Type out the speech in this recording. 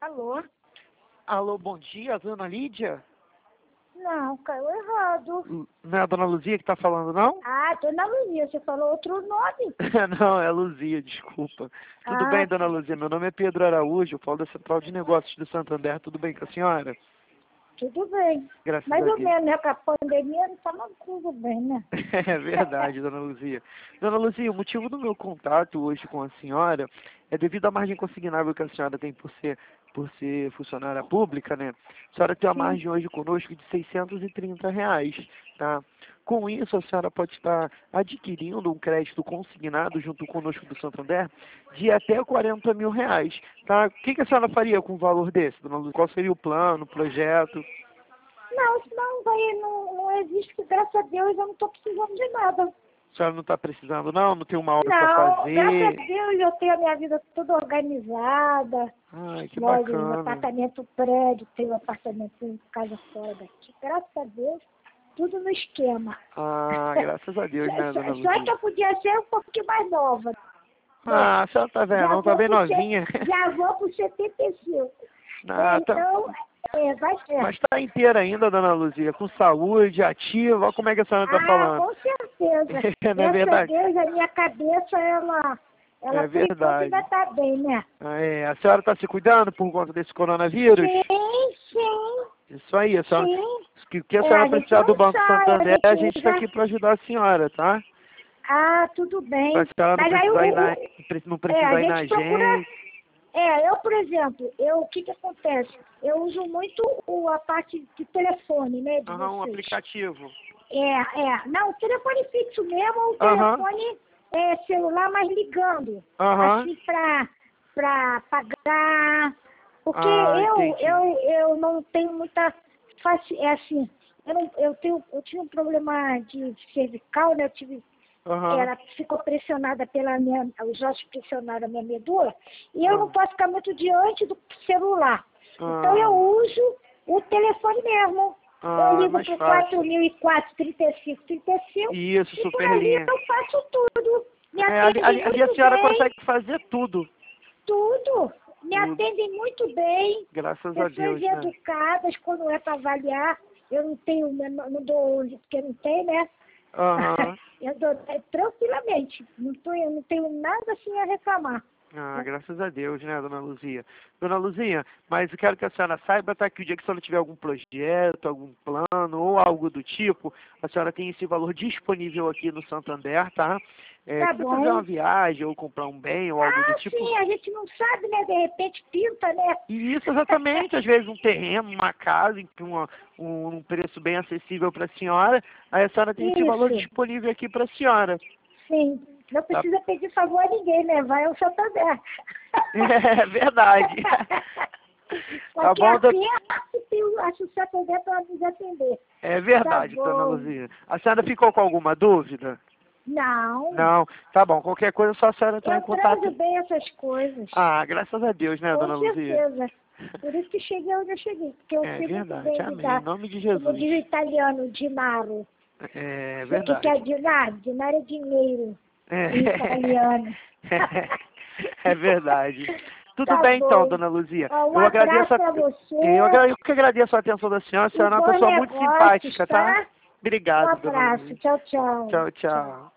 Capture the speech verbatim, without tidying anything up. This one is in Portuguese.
Alô? Alô, bom dia, dona Lídia? Não, caiu errado. L- Não é a dona Luzia que está falando, não? Ah, dona Luzia, você falou outro nome. Não, é a Luzia, desculpa. Tudo Ah, bem, dona Luzia? Meu nome é Pedro Araújo, eu falo da Central de Negócios do Santander. Tudo bem com a senhora? tudo bem. Graças Mais a ou Deus. menos, né? Com a pandemia não tá tudo bem, né? É verdade, dona Luzia. Dona Luzia, o motivo do meu contato hoje com a senhora é devido à margem consignável que a senhora tem por ser, por ser funcionária pública, né? A senhora tem uma Sim. margem hoje conosco de seiscentos e trinta reais, tá? Com isso, a senhora pode estar adquirindo um crédito consignado junto conosco do Santander de até quarenta mil reais, tá? O que, que a senhora faria com um valor desse, dona Luzia? Qual seria o plano, o projeto? Não, senão vai, não, não existe, que graças a Deus eu não tô precisando de nada. A senhora não está precisando, não? Não tem uma obra para Não, graças a fazer? Deus eu tenho a minha vida toda organizada. Ai, que Loja, um bacana. apartamento prédio, tenho um apartamento em casa fora daqui. Graças a Deus, tudo no esquema. Ah, graças a Deus, né, Só, dona só que Luzia? eu podia ser um pouquinho mais nova, né? Ah, a senhora tá vendo, Já não? Tá vou bem pro, se- novinha. já vou pro setenta e cinco. Ah, tá... Então, é, vai ser. Mas tá inteira ainda, dona Luzia, com saúde, ativa. Olha como é que a senhora tá Ah, falando. com certeza. Não é Graças a verdade? Deus, a minha cabeça, ela, ela É por enquanto ainda verdade. tá bem, né? Ah, é. A senhora tá se cuidando por conta desse coronavírus? Sim, sim, Isso aí, a senhora... sim. O que a É, a senhora gente precisar do não Banco sai, a Santander, a gente gente tá usa. aqui para ajudar a senhora, tá? Ah, tudo Pra bem. senhora não Mas aí o, precisar ir na... o- não é, a precisar ir na gente procura. agência. É, eu, por exemplo, eu, o que que acontece? Eu uso muito o, a parte de telefone, né, de Aham, um vocês. aplicativo. É, é. Não, o telefone fixo mesmo, ou o Aham, telefone é, celular, mas ligando. aham. Assim, pra, pra pagar. Porque Ah, eu, entendi. eu, eu não tenho muita. Faci, é assim, eu, não, eu, tenho, eu tive um problema de cervical, né? Eu tive. Aham. Ela ficou pressionada pela minha. Os ossos pressionaram a minha medula. E eu não Ah, posso ficar muito diante do celular. Então eu ah, uso o telefone mesmo. Eu ah, ligo mais para o fácil. quatro mil e quatro, trinta e cinco, trinta e cinco Isso, e por super ali linha. eu faço tudo. Me É, ali, atendem ali, ali a muito senhora bem, consegue fazer tudo. tudo. Me Tudo. atendem muito bem. Graças a Pessoas Deus, né? educadas, quando é para avaliar, eu não tenho, não não dou onze, porque não tem, né? Aham. Eu dou é, tranquilamente. Não, tô, eu não tenho nada assim a reclamar. Ah, graças a Deus, né, dona Luzia? Dona Luzia, mas eu quero que a senhora saiba, tá, que o dia que a senhora tiver algum projeto, algum plano ou algo do tipo, a senhora tem esse valor disponível aqui no Santander, tá? É, Tá quiser fazer bom. uma viagem ou comprar um bem ou algo do Ah, tipo. sim, a gente não sabe, né? De repente pinta, né? E isso exatamente, às vezes um terreno, uma casa, em uma, um, um preço bem acessível para a senhora, aí a senhora tem esse valor Isso, disponível aqui para a senhora. sim. Não Tá? precisa pedir favor a ninguém, né? Vai ao Santander. É verdade. Tá Porque bom, a doutor? perto tem o- acho o Santander para nos atender. É Tá verdade, dona bom. Luzia. A senhora ficou com alguma dúvida? Não, Não. Tá bom, qualquer coisa é só a senhora entrar em eu trazo contato. bem essas coisas. Ah, graças a Deus, né, Com dona Luzia? certeza. Por isso que cheguei onde eu cheguei. Porque eu É sei muito verdade, bem amém. Em lidar. nome de Como Jesus. diz o italiano, dinaro. É Sei o que que é verdade. dinaro? Dinaro é dinheiro. Em É, italiano. é verdade. Tudo Tá bem então, bom. dona Luzia. Ó, um Eu agradeço abraço a... para você eu, agra- eu que agradeço a atenção da senhora. A e senhora é uma bons pessoa muito negócios, simpática, tá? tá? Um Obrigado, dona abraço. Luzia. Tchau, tchau. Tchau, Tchau. tchau.